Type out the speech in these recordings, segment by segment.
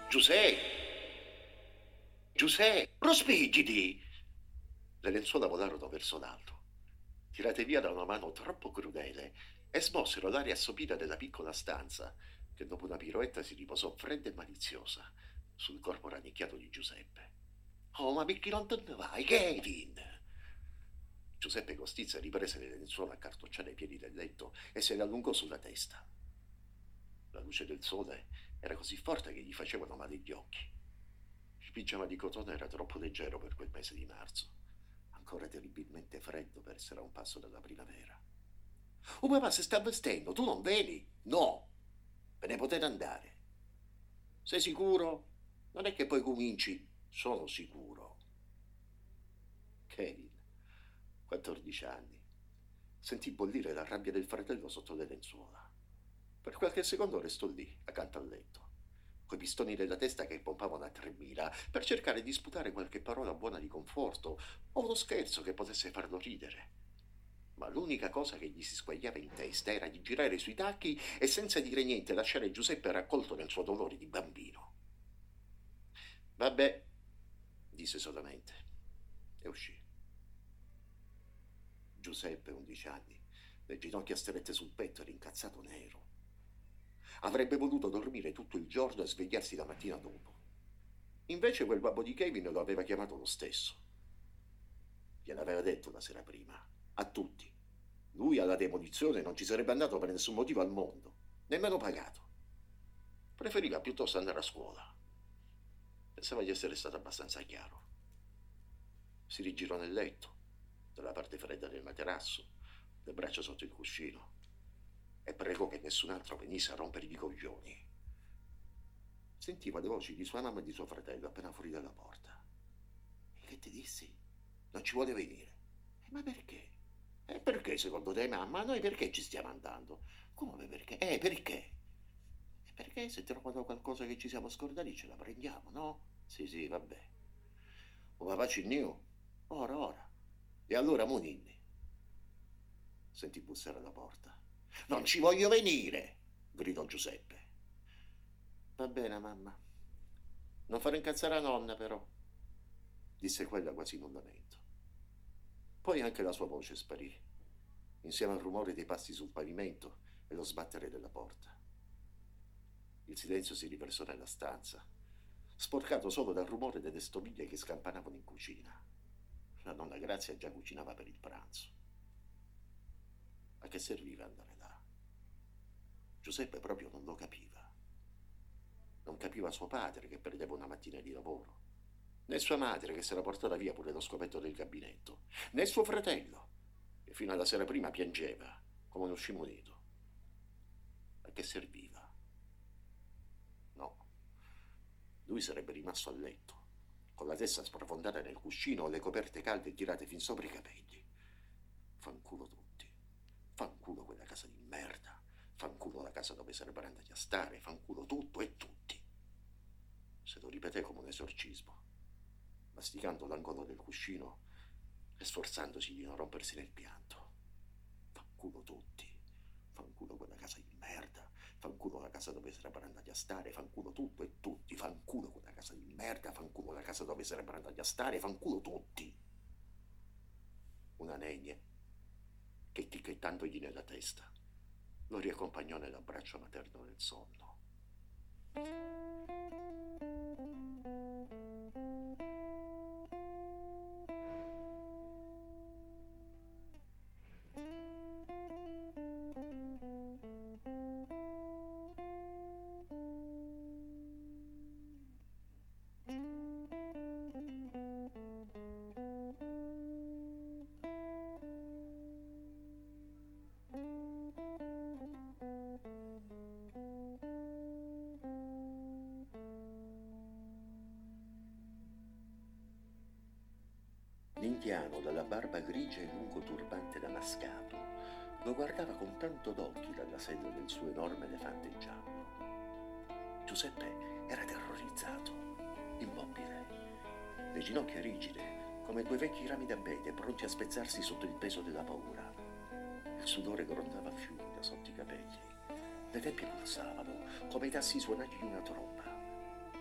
Giuseppe! Giuseppe! Rospigiti! Le lenzuola volarono verso l'alto, tirate via da una mano troppo crudele, e smossero l'aria assopita della piccola stanza, che dopo una piroetta si riposò fredda e maliziosa sul corpo rannicchiato di Giuseppe. Oh, ma perché non te ne vai, Kevin? Giuseppe Costizza riprese le lenzuola a cartocciare ai piedi del letto e se le allungò sulla testa. La luce del sole era così forte che gli facevano male gli occhi. Il pigiama di cotone era troppo leggero per quel mese di marzo, ancora terribilmente freddo per essere a un passo dalla primavera. Oh papà, si sta vestendo, tu non vedi? No, ve ne potete andare. Sei sicuro? Non è che poi cominci? Sono sicuro. Kevin, 14 anni, sentì bollire la rabbia del fratello sotto le lenzuola. Per qualche secondo restò lì, accanto al letto, coi pistoni della testa che pompavano a 3000, per cercare di sputare qualche parola buona di conforto o uno scherzo che potesse farlo ridere. Ma l'unica cosa che gli si squagliava in testa era di girare sui tacchi e senza dire niente lasciare Giuseppe raccolto nel suo dolore di bambino. Vabbè, disse solamente, e uscì. Giuseppe, 11 anni, le ginocchia strette sul petto e rincazzato nero. Avrebbe voluto dormire tutto il giorno e svegliarsi la mattina dopo. Invece quel babbo di Kevin lo aveva chiamato lo stesso. Gliel'aveva detto la sera prima, a tutti. Lui alla demolizione non ci sarebbe andato per nessun motivo al mondo, nemmeno pagato. Preferiva piuttosto andare a scuola. Pensava di essere stato abbastanza chiaro. Si rigirò nel letto, dalla parte fredda del materasso, le braccia sotto il cuscino, e pregò che nessun altro venisse a rompergli i coglioni. Sentiva le voci di sua mamma e di suo fratello appena fuori dalla porta. E che ti dissi? Non ci vuole venire. Ma perché? E perché secondo te, mamma? Noi perché ci stiamo andando? Come perché? Perché? Perché se trovano qualcosa che ci siamo scordati ce la prendiamo, no? Sì, sì, vabbè. O papà Cinniu? Ora, ora. E allora Moninni? Sentì bussare alla porta. Non ci voglio venire! Gridò Giuseppe. Va bene, mamma. Non fare incazzare la nonna, però, disse quella quasi in un lamento. Poi anche la sua voce sparì, insieme al rumore dei passi sul pavimento e lo sbattere della porta. Il silenzio si riversò nella stanza, sporcato solo dal rumore delle stoviglie che scampanavano in cucina. La nonna Grazia già cucinava per il pranzo. A che serviva andare là? Giuseppe proprio non lo capiva. Non capiva suo padre che perdeva una mattina di lavoro, né sua madre che si era portata via pure lo scopetto del gabinetto, né suo fratello che fino alla sera prima piangeva come uno scimunito. A che serviva? No, lui sarebbe rimasto a letto, con la testa sprofondata nel cuscino o le coperte calde tirate fin sopra i capelli. Fanculo tutti, fanculo quella casa di merda, fanculo la casa dove sarebbero andati a stare, fanculo tutto e tutti. Se lo ripeté come un esorcismo, masticando l'angolo del cuscino e sforzandosi di non rompersi nel pianto. Fanculo tutti, fanculo quella casa di merda, fanculo la casa dove sarebbero andati a stare, fanculo tutto e tutti, fanculo quella casa di merda, fanculo la casa dove sarebbero andati a stare, fanculo tutti. Una negne che ticchettandogli nella testa lo riaccompagnò nell'abbraccio materno nel sonno. L'indiano dalla barba grigia e lungo turbante damascato lo guardava con tanto d'occhi dalla sella del suo enorme elefante giallo. Giuseppe era terrorizzato, immobile, le ginocchia rigide come due vecchi rami d'abete pronti a spezzarsi sotto il peso della paura. Il sudore grondava a fiumi da sotto i capelli, le tempie pulsavano come i tassi suonati di una tromba.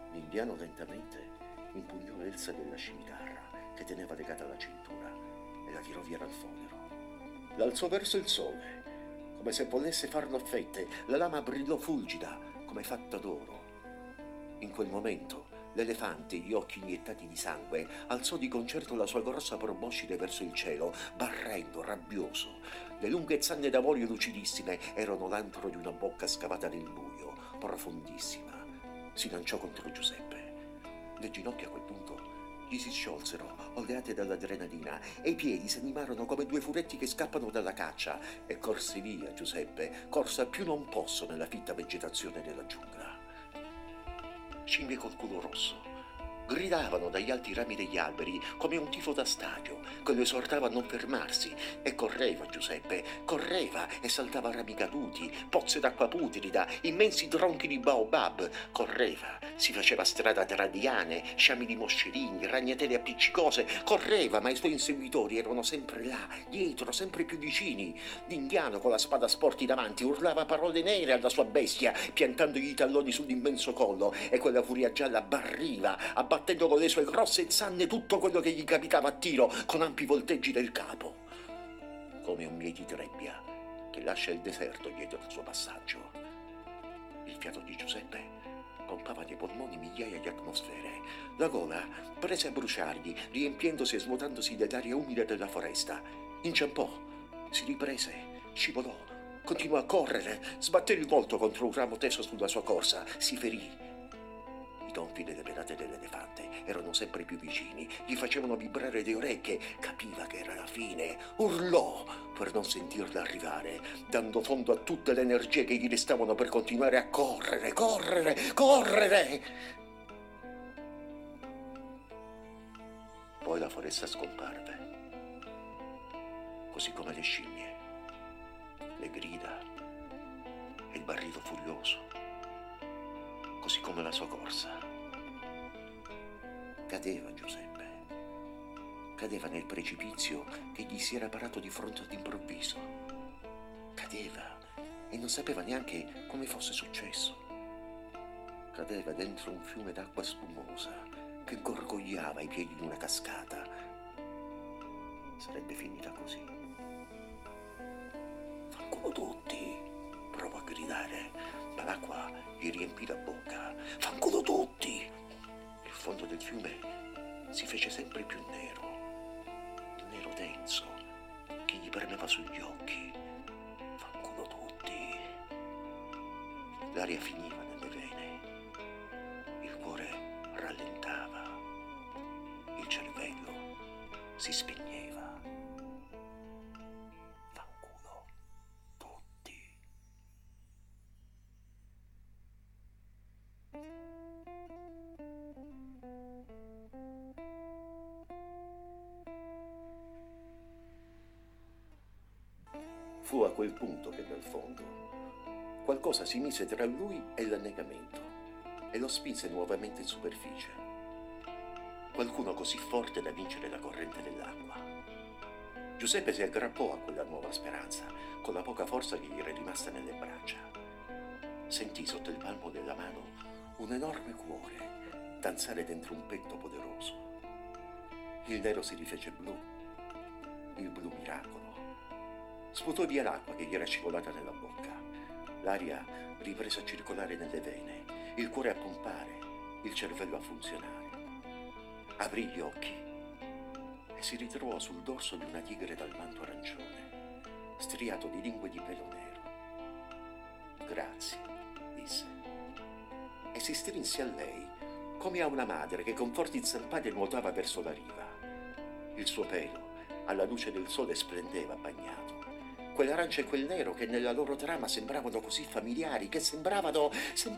L'indiano lentamente impugnò Elsa della scimitarra che teneva legata alla cintura e la tirò via dal fodero. L'alzò verso il sole, come se volesse farlo a fette. La lama brillò fulgida, come fatta d'oro. In quel momento l'elefante, gli occhi iniettati di sangue, alzò di concerto la sua grossa proboscide verso il cielo, barrendo, rabbioso. Le lunghe zanne d'avorio lucidissime erano l'antro di una bocca scavata nel buio, profondissima. Si lanciò contro Giuseppe. Le ginocchia a quel punto gli si sciolsero, oleate dall'adrenalina, e i piedi si animarono come due furetti che scappano dalla caccia. E corse via Giuseppe, corse a più non posso nella fitta vegetazione della giungla. Scimmie col culo rosso gridavano dagli alti rami degli alberi come un tifo da stadio che lo esortava a non fermarsi, e correva Giuseppe, correva e saltava rami caduti, pozze d'acqua putrida, immensi tronchi di baobab, correva, si faceva strada tra liane, sciami di moscerini, ragnatele appiccicose, correva, ma i suoi inseguitori erano sempre là, dietro, sempre più vicini. L'indiano con la spada sporti davanti urlava parole nere alla sua bestia, piantandogli i talloni sull'immenso collo, e quella furia gialla barriva, abbattendo con le sue grosse zanne tutto quello che gli capitava a tiro, con ampi volteggi del capo, come un mieti trebbia che lascia il deserto dietro il suo passaggio. Il fiato di Giuseppe pompava nei polmoni migliaia di atmosfere. La gola prese a bruciargli, riempiendosi e svuotandosi dell'aria umida della foresta. Inciampò, si riprese, scivolò, continuò a correre, sbatté il volto contro un ramo teso sulla sua corsa, si ferì. I tonfi delle pedate dell'elefante erano sempre più vicini, gli facevano vibrare le orecchie, capiva che era la fine, urlò per non sentirla arrivare, dando fondo a tutte le energie che gli restavano per continuare a correre, correre, correre. Poi la foresta scomparve, così come le scimmie, le grida e il barrito furioso, così come la sua corsa. Cadeva Giuseppe, cadeva nel precipizio che gli si era parato di fronte all'improvviso. Cadeva e non sapeva neanche come fosse successo. Cadeva dentro un fiume d'acqua spumosa che gorgogliava ai piedi di una cascata. Sarebbe finita così. Fanculo tutti, provò a gridare, ma l'acqua gli riempì la bocca. Fanculo tutti! Il fondo del fiume si fece sempre più nero, nero denso, che gli premeva sugli occhi. Fanculo tutti! L'aria finiva nelle vene, il cuore rallentava, il cervello si spegneva. Fanculo tutti! Fu a quel punto che dal fondo qualcosa si mise tra lui e l'annegamento e lo spinse nuovamente in superficie. Qualcuno così forte da vincere la corrente dell'acqua. Giuseppe si aggrappò a quella nuova speranza con la poca forza che gli era rimasta nelle braccia. Sentì sotto il palmo della mano un enorme cuore danzare dentro un petto poderoso. Il nero si rifece blu, il blu miracolo. Sputò via l'acqua che gli era scivolata nella bocca. L'aria riprese a circolare nelle vene, il cuore a pompare, il cervello a funzionare. Aprì gli occhi e si ritrovò sul dorso di una tigre dal manto arancione, striato di lingue di pelo nero. Grazie, disse, e si strinse a lei, come a una madre che con forti zampate nuotava verso la riva. Il suo pelo, alla luce del sole, splendeva bagnato. Quell'arancia e quel nero che nella loro trama sembravano così familiari, che sembravano...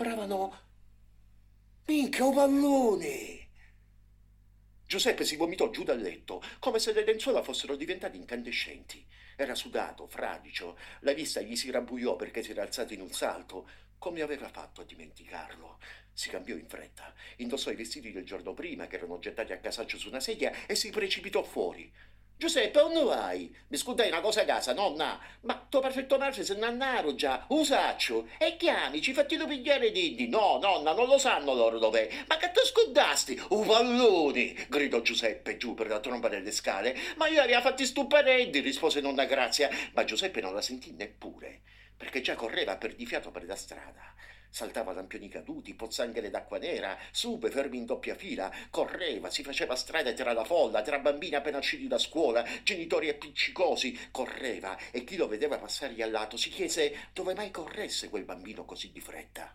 Minchia, un pallone! Giuseppe si vomitò giù dal letto, come se le lenzuola fossero diventate incandescenti. Era sudato, fradicio, la vista gli si rabbuiò perché si era alzato in un salto. Come aveva fatto a dimenticarlo? Si cambiò in fretta, indossò i vestiti del giorno prima, che erano gettati a casaccio su una sedia, e si precipitò fuori. Giuseppe, dove vai? Mi scudai una cosa a casa, nonna. Ma tuo perfetto marcio se n'annaro già, usaccio. E chiamici, fattelo pigliare di. No, nonna, non lo sanno loro dov'è. Ma che ti scudasti? Palloni! Gridò Giuseppe giù per la tromba delle scale. Ma io li ha fatti stuperendi, rispose nonna Grazia. Ma Giuseppe non la sentì neppure, perché già correva per di fiato per la strada. Saltava lampioni caduti, pozzanghere d'acqua nera, sube fermi in doppia fila, correva, si faceva strada tra la folla, tra bambini appena usciti da scuola, genitori appiccicosi, correva e chi lo vedeva passare al lato si chiese dove mai corresse quel bambino così di fretta.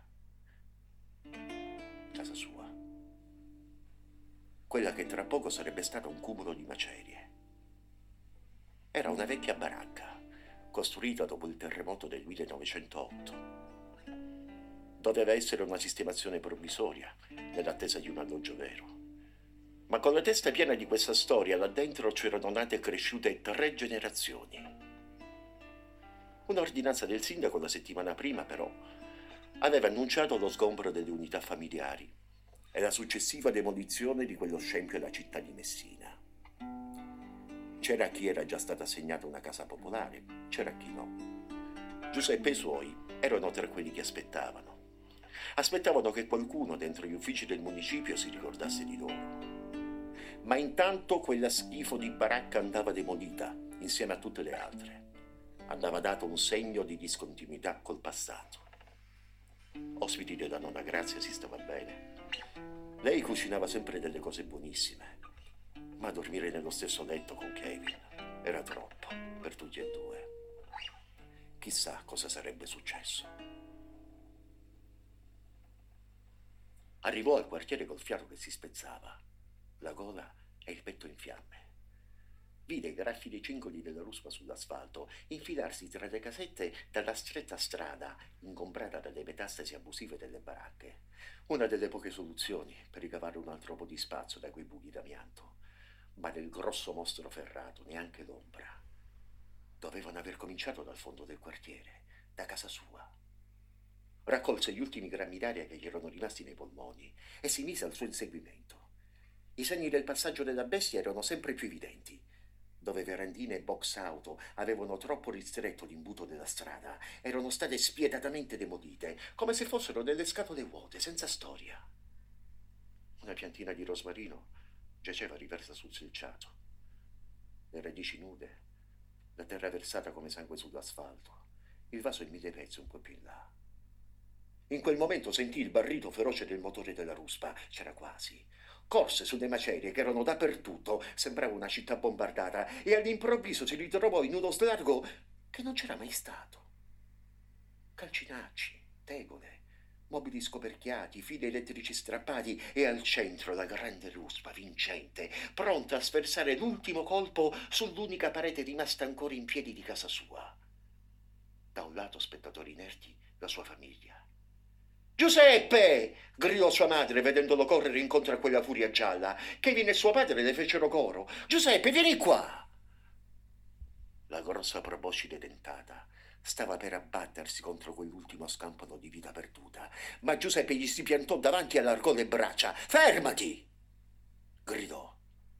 Casa sua. Quella che tra poco sarebbe stata un cumulo di macerie. Era una vecchia baracca, costruita dopo il terremoto del 1908. Doveva essere una sistemazione provvisoria, nell'attesa di un alloggio vero. Ma con la testa piena di questa storia, là dentro c'erano nate e cresciute 3 generazioni. Un'ordinanza del sindaco la settimana prima, però, aveva annunciato lo sgombero delle unità familiari e la successiva demolizione di quello scempio della città di Messina. C'era chi era già stata assegnata una casa popolare, c'era chi no. Giuseppe e i suoi erano tra quelli che aspettavano. Aspettavano che qualcuno dentro gli uffici del municipio si ricordasse di loro. Ma intanto quella schifo di baracca andava demolita insieme a tutte le altre. Andava dato un segno di discontinuità col passato. Ospiti della nonna Grazia si stava bene. Lei cucinava sempre delle cose buonissime, ma dormire nello stesso letto con Kevin era troppo per tutti e due. Chissà cosa sarebbe successo. Arrivò al quartiere col fiato che si spezzava, la gola e il petto in fiamme. Vide i graffi dei cingoli della ruspa sull'asfalto infilarsi tra le casette dalla stretta strada ingombrata dalle metastasi abusive delle baracche. Una delle poche soluzioni per ricavare un altro po' di spazio da quei buchi d'amianto. Ma del grosso mostro ferrato neanche l'ombra. Dovevano aver cominciato dal fondo del quartiere, da casa sua. Raccolse gli ultimi grammi d'aria che gli erano rimasti nei polmoni e si mise al suo inseguimento. I segni del passaggio della bestia erano sempre più evidenti. Dove verandine e box auto avevano troppo ristretto l'imbuto della strada, erano state spietatamente demolite, come se fossero delle scatole vuote, senza storia. Una piantina di rosmarino giaceva riversa sul selciato. Le radici nude, la terra versata come sangue sull'asfalto, il vaso in 1000 pezzi un po' più in là. In quel momento sentì il barrito feroce del motore della ruspa. C'era quasi. Corse sulle macerie che erano dappertutto, sembrava una città bombardata, e all'improvviso si ritrovò in uno slargo che non c'era mai stato. Calcinacci, tegole, mobili scoperchiati, fili elettrici strappati e al centro la grande ruspa vincente, pronta a sferzare l'ultimo colpo sull'unica parete rimasta ancora in piedi di casa sua. Da un lato spettatori inerti, la sua famiglia. Giuseppe! Gridò sua madre vedendolo correre incontro a quella furia gialla. Kevin e suo padre le fecero coro. Giuseppe, vieni qua! La grossa proboscide dentata stava per abbattersi contro quell'ultimo scampano di vita perduta, ma Giuseppe gli si piantò davanti e allargò le braccia. Fermati! Gridò.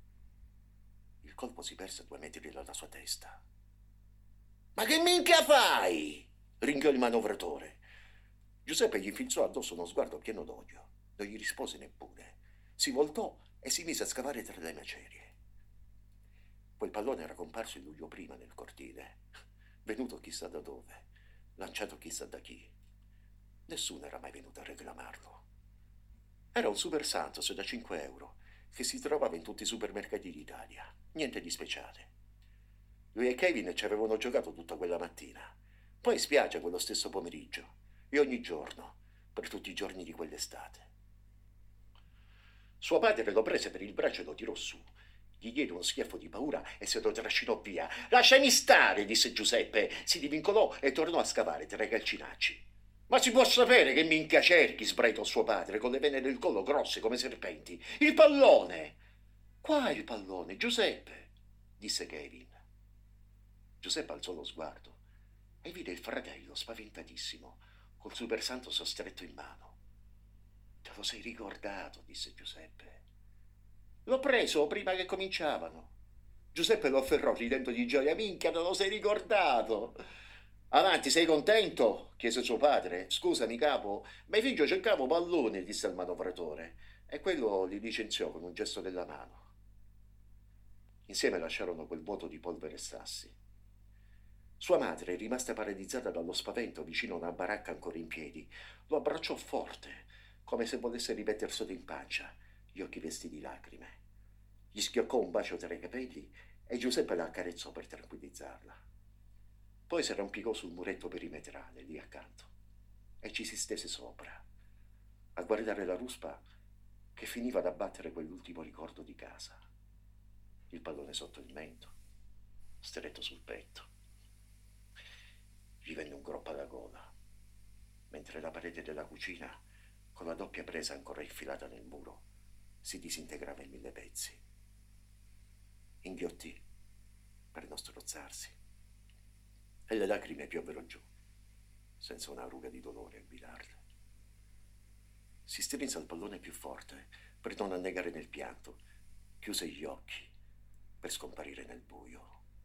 Il colpo si perse a 2 metri dalla sua testa. Ma che minchia fai? Ringhiò il manovratore. Giuseppe gli infilzò addosso uno sguardo pieno d'odio. Non gli rispose neppure. Si voltò e si mise a scavare tra le macerie. Quel pallone era comparso il luglio prima nel cortile, venuto chissà da dove, lanciato chissà da chi. Nessuno era mai venuto a reclamarlo. Era un super Santos da 5 euro che si trovava in tutti i supermercati d'Italia. Niente di speciale. Lui e Kevin ci avevano giocato tutta quella mattina, poi in spiaggia quello stesso pomeriggio. E ogni giorno, per tutti i giorni di quell'estate. Suo padre lo prese per il braccio e lo tirò su. Gli diede uno schiaffo di paura e se lo trascinò via. Lasciami stare, disse Giuseppe. Si divincolò e tornò a scavare tra i calcinacci. Ma si può sapere che minchia cerchi, sbraitò suo padre, con le vene del collo grosse come serpenti. Il pallone! Qua il pallone, Giuseppe, disse Kevin. Giuseppe alzò lo sguardo e vide il fratello spaventatissimo, col super Santos stretto in mano. Te lo sei ricordato, disse Giuseppe. L'ho preso prima che cominciavano. Giuseppe lo afferrò ridendo di gioia. Minchia, non lo sei ricordato! Avanti, sei contento? Chiese suo padre. Scusami, capo, ma figlio cercavo palloni, disse il manovratore. E quello li licenziò con un gesto della mano. Insieme lasciarono quel vuoto di polvere e sassi. Sua madre, rimasta paralizzata dallo spavento vicino a una baracca ancora in piedi, lo abbracciò forte, come se volesse rimetterselo in pancia, gli occhi vestiti di lacrime. Gli schioccò un bacio tra i capelli e Giuseppe la accarezzò per tranquillizzarla. Poi si arrampicò sul muretto perimetrale, lì accanto, e ci si stese sopra, a guardare la ruspa che finiva ad abbattere quell'ultimo ricordo di casa. Il pallone sotto il mento, stretto sul petto. Gli venne un groppo alla gola, mentre la parete della cucina, con la doppia presa ancora infilata nel muro, si disintegrava in 1000 pezzi. Inghiottì per non strozzarsi e le lacrime piovvero giù, senza una ruga di dolore a guidarle. Si strinse al pallone più forte per non annegare nel pianto, chiuse gli occhi per scomparire nel buio.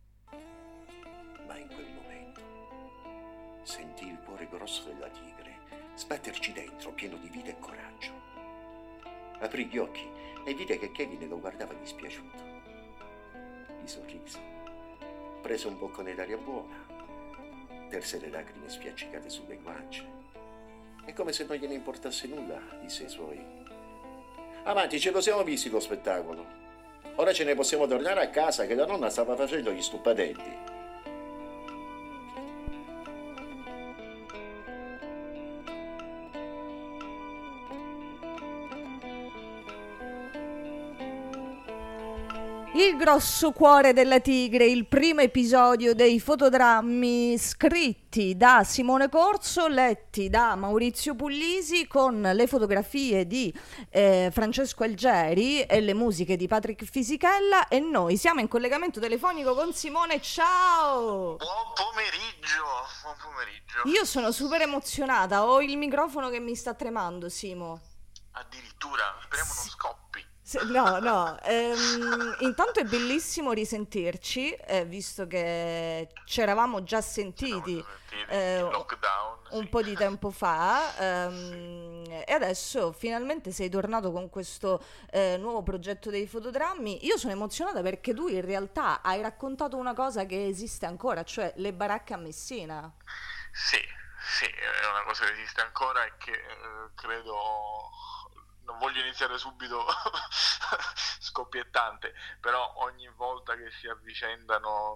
Ma in quel momento sentì il cuore grosso della tigre sbatterci dentro, pieno di vita e coraggio. Aprì gli occhi e vide che Kevin lo guardava dispiaciuto. Gli sorrise, prese un boccone d'aria buona, terse le lacrime spiaccicate sulle guance e, come se non gliene importasse nulla, disse ai suoi: avanti, ce lo siamo visti lo spettacolo. Ora ce ne possiamo tornare a casa, che la nonna stava facendo gli stuppadelli. Il grosso cuore della tigre, il primo episodio dei fotodrammi scritti da Simone Corso, letti da Maurizio Puglisi, con le fotografie di Francesco Algeri e le musiche di Patrick Fisichella, e noi siamo in collegamento telefonico con Simone. Ciao! Buon pomeriggio, buon pomeriggio. Io sono super emozionata, ho il microfono che mi sta tremando, Simo. Addirittura, speriamo non scoppi. No, intanto è bellissimo risentirci, visto che ci eravamo già sentiti Lockdown, un sì, po' di tempo fa, e adesso finalmente sei tornato con questo nuovo progetto dei fotodrammi. Io sono emozionata perché tu in realtà hai raccontato una cosa che esiste ancora, cioè le baracche a Messina. Sì, è una cosa che esiste ancora e che credo... Non voglio iniziare subito scoppiettante, però ogni volta che si avvicendano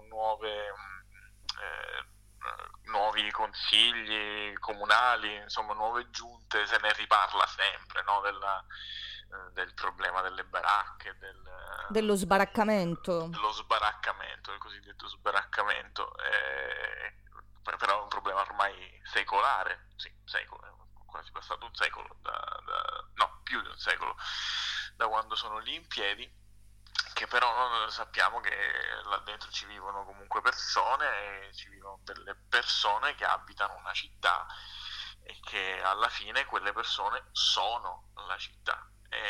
nuovi consigli comunali, insomma nuove giunte, se ne riparla sempre, no? Del problema delle baracche, dello sbaraccamento. Dello sbaraccamento, il cosiddetto sbaraccamento, però è un problema ormai secolare, sì, secolo. Quasi passato un secolo, no, più di un secolo, da quando sono lì in piedi, che però sappiamo che là dentro ci vivono comunque persone, e ci vivono delle persone che abitano una città e che alla fine quelle persone sono la città.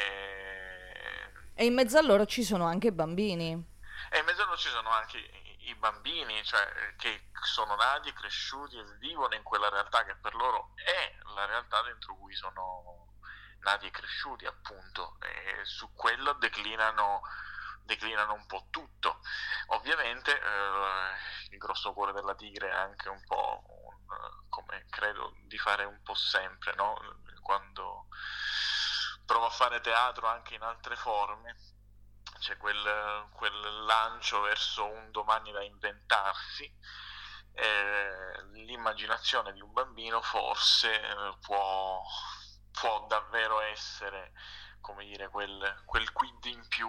E in mezzo a loro ci sono anche bambini. E in mezzo a loro ci sono anche i bambini, cioè che sono nati e cresciuti e vivono in quella realtà che per loro è la realtà dentro cui sono nati e cresciuti, appunto, e su quello declinano un po' tutto. Ovviamente il grosso cuore della tigre è anche un po' come credo di fare un po' sempre, no? Quando provo a fare teatro anche in altre forme, c'è quel lancio verso un domani da inventarsi. L'immaginazione di un bambino forse può davvero essere, come dire, quel quid in più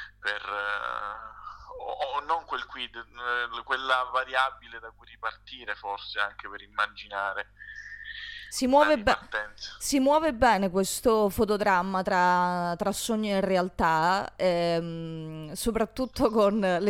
o non quel quid, quella variabile da cui ripartire forse anche per immaginare. Si muove bene questo fotodramma tra sogno e realtà, soprattutto con le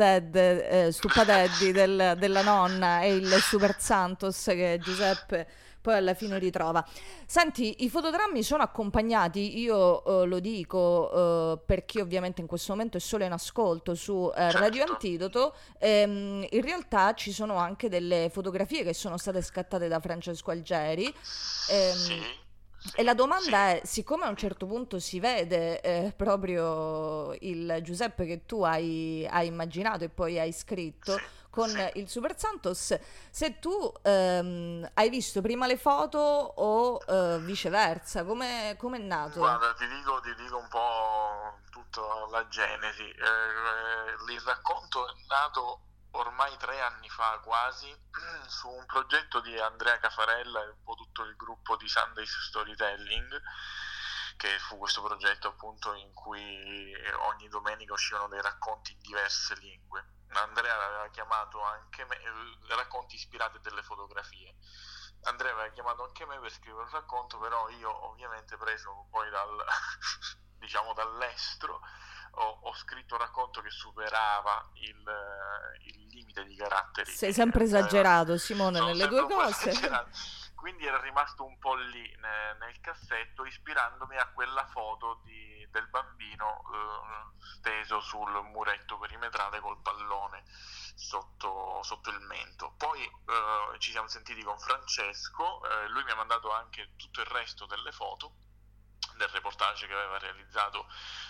stuppadeddi della nonna e il Super Santos che Giuseppe poi alla fine ritrova. Senti, i fotodrammi sono accompagnati, io lo dico perché ovviamente in questo momento è solo in ascolto su Radio Certo. Antidoto, in realtà ci sono anche delle fotografie che sono state scattate da Francesco Algeri. Sì, E la sì. domanda è, siccome a un certo punto si vede proprio il Giuseppe che tu hai immaginato e poi hai scritto Sì, con sì. il Super Santos, se tu hai visto prima le foto o viceversa, come è nato? Guarda, ti dico un po' tutta la genesi. Il racconto è nato ormai 3 anni fa quasi, su un progetto di Andrea Cafarella e un po' tutto il gruppo di Sundays Storytelling, che fu questo progetto appunto in cui ogni domenica uscivano dei racconti in diverse lingue. Andrea aveva chiamato anche me, racconti ispirati a delle fotografie. Andrea aveva chiamato anche me per scrivere un racconto, però io ovviamente preso poi diciamo dall'estero, ho scritto un racconto che superava il limite di caratteri Sei che sempre esagerato, Simone, sono nelle sempre due un po' cose. esagerato. Quindi era rimasto un po' lì nel cassetto, ispirandomi a quella foto del bambino steso sul muretto perimetrale col pallone sotto il mento. Poi ci siamo sentiti con Francesco, lui mi ha mandato anche tutto il resto delle foto del reportage che aveva realizzato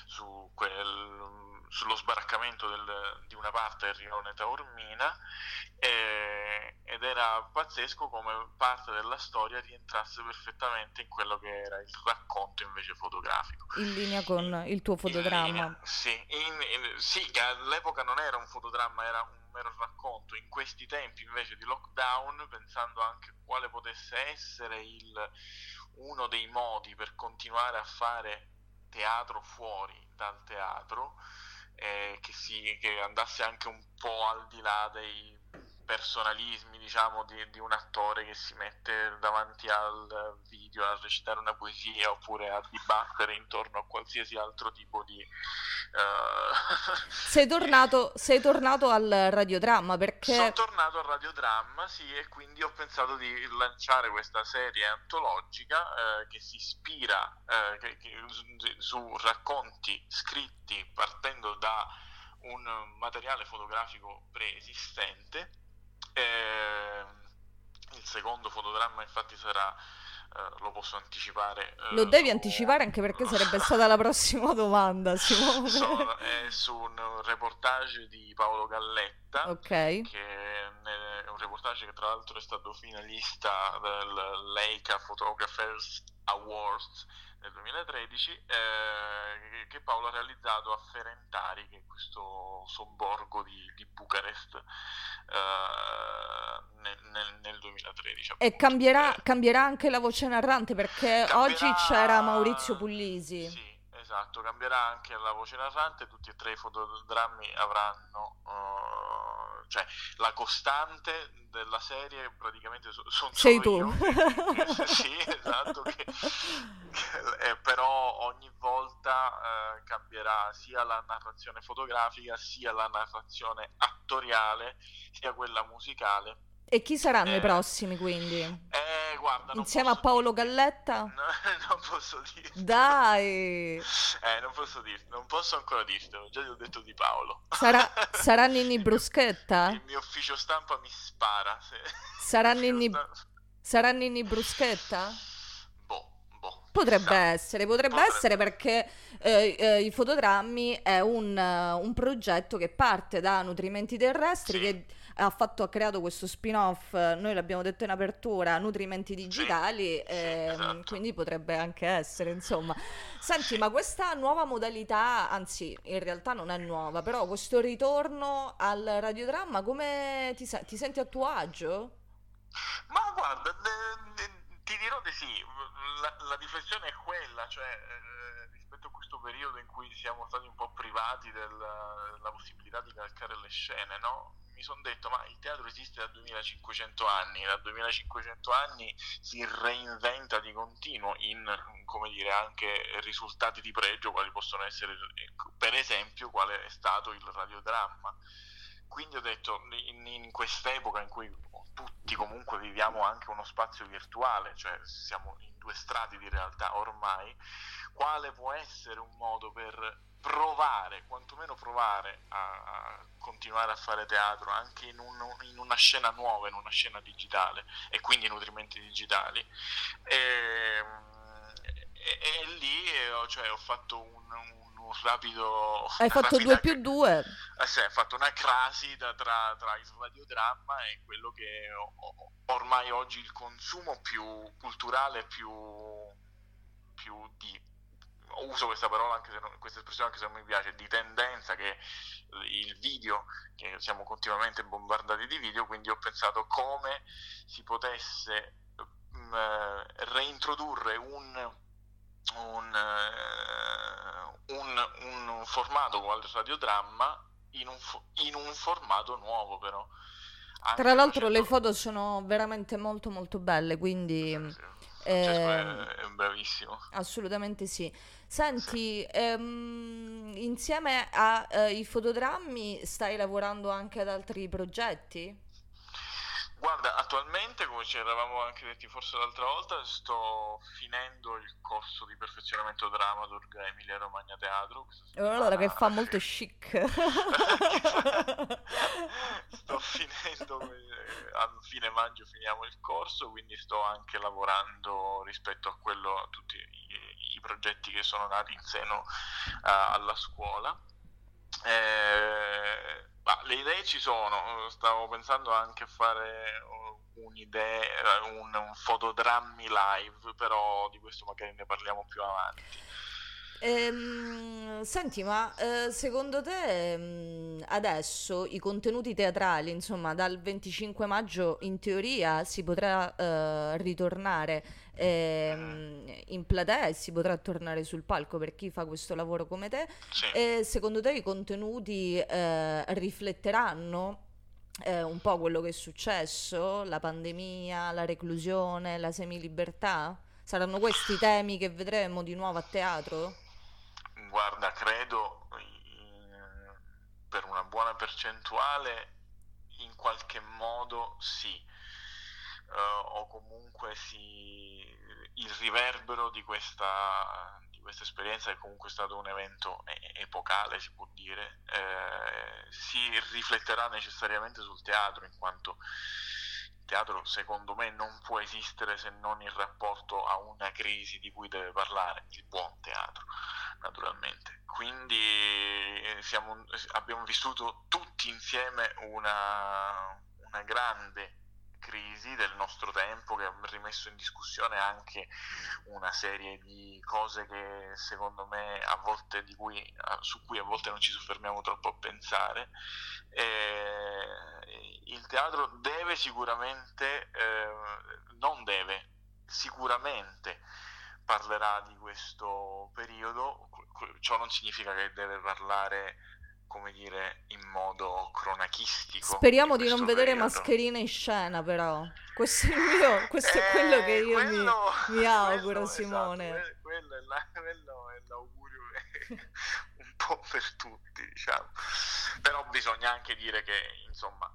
sullo sbaraccamento di una parte del rione Taormina, ed era pazzesco come parte della storia rientrasse perfettamente in quello che era il racconto invece fotografico. In linea con il tuo fotodramma. Sì, sì, che all'epoca non era un fotodramma, era un mero racconto. In questi tempi invece di lockdown, pensando anche quale potesse essere uno dei modi per continuare a fare teatro fuori dal teatro, che andasse anche un po' al di là dei personalismi, diciamo, di un attore che si mette davanti al video a recitare una poesia oppure a dibattere intorno a qualsiasi altro tipo di Sei tornato al radiodramma perché sono tornato al radiodramma, sì, e quindi ho pensato di lanciare questa serie antologica che si ispira su racconti scritti partendo da un materiale fotografico preesistente. Il secondo fotodramma infatti sarà, lo posso anticipare, lo devi anticipare anche perché sarebbe stata la prossima domanda, Simone. su un reportage di Paolo Galletta, Ok. che è un reportage che tra l'altro è stato finalista del Leica Photographers Awards nel 2013, che Paolo ha realizzato a Ferentari, che è questo sobborgo di Bucarest, nel 2013. E cambierà anche la voce narrante perché oggi c'era Maurizio Puglisi. Sì, esatto, cambierà anche la voce narrante, tutti e tre i fotodrammi avranno, cioè la costante della serie praticamente sono Sei solo tu. io. Sì, esatto, però ogni volta cambierà sia la narrazione fotografica, sia la narrazione attoriale, sia quella musicale. E chi saranno i prossimi quindi? Guarda, Insieme a Paolo Galletta? Non posso dirti. Dai! Non posso ancora dirtelo, già ti ho detto di Paolo. Sarà Ninni Bruschetta? Il mio ufficio stampa mi spara. Sarà Ninni Bruschetta? Boh. Potrebbe essere perché i fotodrammi è un progetto che parte da Nutrimenti Terrestri, Sì. che ha creato questo spin-off, noi l'abbiamo detto in apertura, Nutrimenti Digitali, esatto. quindi potrebbe anche essere, insomma. Senti, ma questa nuova modalità, anzi, in realtà non è nuova, però questo ritorno al radiodramma, come ti senti a tuo agio? Ma guarda, ti dirò di sì, la riflessione è quella, cioè rispetto a questo periodo in cui siamo stati un po' privati della possibilità di calcare le scene, no? Mi sono detto, ma il teatro esiste da 2500 anni, da 2500 anni si reinventa di continuo in, come dire, anche risultati di pregio, quali possono essere, per esempio, quale è stato il radiodramma. quindi ho detto, in quest'epoca in cui tutti comunque viviamo anche uno spazio virtuale, cioè siamo in due strati di realtà ormai, quale può essere un modo per provare, quantomeno provare a continuare a fare teatro anche in una scena nuova, in una scena digitale e quindi in nutrimenti digitali. E lì cioè, ho fatto un rapido... Hai fatto 2+2? Sì, ho fatto una crasi tra il radiodramma e quello che ormai oggi il consumo più culturale, più di... uso questa parola, anche se questa espressione anche se non mi piace, di tendenza, che il video, che siamo continuamente bombardati di video, quindi ho pensato come si potesse reintrodurre un formato come il radiodramma in un formato nuovo, però tra l'altro le foto sono veramente molto molto belle, quindi Francesco è bravissimo, assolutamente sì. Senti, insieme ai fotodrammi stai lavorando anche ad altri progetti? Guarda, attualmente, come ci eravamo anche detti forse l'altra volta, sto finendo il corso di perfezionamento dramaturg a Emilia Romagna Teatro. Allora, che fa molto chic. Sto finendo, a fine maggio finiamo il corso, quindi sto anche lavorando rispetto a quello, a tutti i progetti che sono nati in seno alla scuola. Le idee ci sono, stavo pensando anche a fare un'idea, un fotodrammi live, però di questo magari ne parliamo più avanti. Senti, ma secondo te adesso i contenuti teatrali, insomma, dal 25 maggio in teoria si potrà ritornare in platea e si potrà tornare sul palco per chi fa questo lavoro come te? Sì. Secondo te i contenuti rifletteranno un po' quello che è successo, la pandemia, la reclusione, la semilibertà? Saranno questi temi che vedremo di nuovo a teatro? Guarda, credo per una buona percentuale in qualche modo sì, o comunque il riverbero di questa esperienza, che comunque è stato un evento epocale, si può dire, si rifletterà necessariamente sul teatro, in quanto il teatro secondo me non può esistere se non in rapporto a una crisi di cui deve parlare il buon teatro, naturalmente. Quindi abbiamo vissuto tutti insieme una grande crisi del nostro tempo, che ha rimesso in discussione anche una serie di cose che secondo me su cui a volte non ci soffermiamo troppo a pensare. Il teatro deve sicuramente, non deve, sicuramente parlerà di questo periodo. Ciò non significa che deve parlare, come dire, in modo cronachistico. Speriamo di non vedere mascherine in scena, però. Questo è quello che io mi auguro, Simone. Esatto, quello è l'augurio un po' per tutti, diciamo. Però bisogna anche dire che, insomma,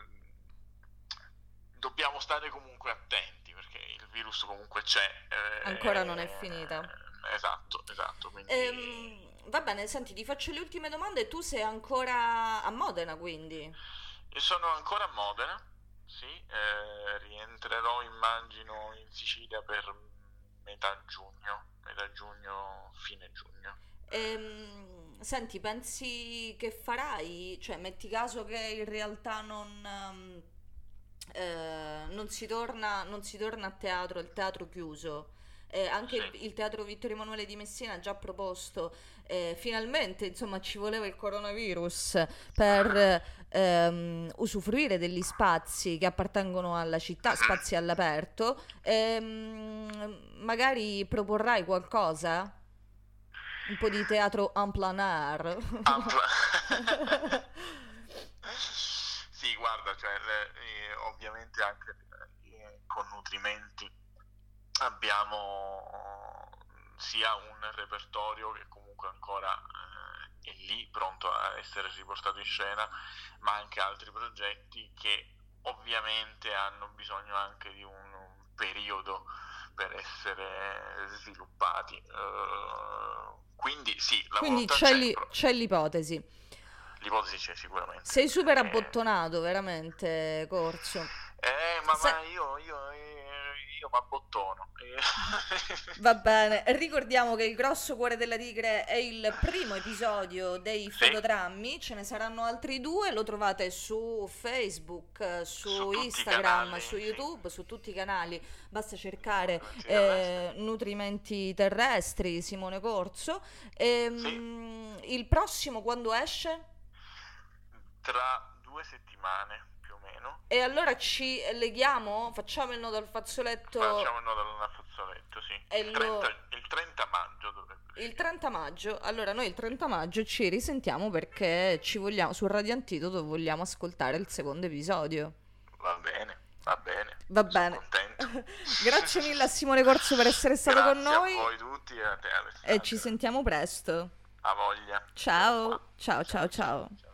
dobbiamo stare comunque attenti, perché il virus comunque c'è. Ancora non è finita. Esatto. Quindi... Va bene, senti, ti faccio le ultime domande. Tu sei ancora a Modena, quindi? Io sono ancora a Modena, sì, rientrerò immagino in Sicilia per metà giugno, fine giugno. Senti, pensi che farai? Cioè, metti caso che in realtà non si torna a teatro, il teatro chiuso. Anche Sì. il Teatro Vittorio Emanuele di Messina ha già proposto, finalmente, insomma, ci voleva il coronavirus per usufruire degli spazi che appartengono alla città, spazi all'aperto. Magari proporrai qualcosa? Un po' di teatro en plein air. Sì, guarda, cioè, ovviamente anche con nutrimenti abbiamo sia un repertorio che comunque ancora è lì pronto a essere riportato in scena, ma anche altri progetti che ovviamente hanno bisogno anche di un periodo per essere sviluppati. Quindi sì, la Quindi volontà c'è l'ipotesi. l'ipotesi c'è sicuramente. Sei super abbottonato, veramente, Corso. Ma io mi abbottono. Va bene, ricordiamo che Il grosso cuore della tigre è il primo episodio dei fotodrammi, ce ne saranno altri 2, lo trovate su Facebook, su Instagram, canali, su YouTube, su tutti i canali, basta cercare Terrestri. Nutrimenti terrestri, Simone Corso. Il prossimo quando esce? Tra 2 settimane più o meno. E allora ci leghiamo? Facciamo il nodo al fazzoletto? Facciamo il nodo al fazzoletto, sì. Il 30 maggio dovrebbe. Il 30 maggio. Allora noi il 30 maggio ci risentiamo perché ci vogliamo, su Radio Antidoto vogliamo ascoltare il secondo episodio. Va bene. Va bene. Sono contento. Grazie mille a Simone Corso per essere stato con noi. Grazie a voi tutti e a te, Alessandra. E ci sentiamo presto. A voglia. Ciao.